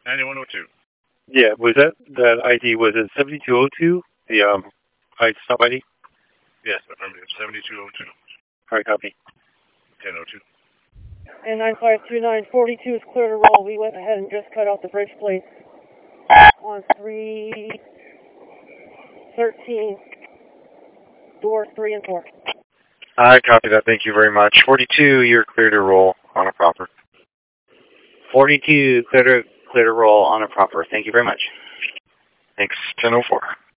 9102. Yeah, was that ID, was it 7202? The stop ID? Yes, affirmative. 7202. All right, copy. 1002. And 953942 is clear to roll. We went ahead and just cut out the bridge plates on 313, doors 3 and 4. I copy that. Thank you very much. 42, you're clear to roll on a proper. 42, clear to roll on a proper. Thank you very much. Thanks. 1004.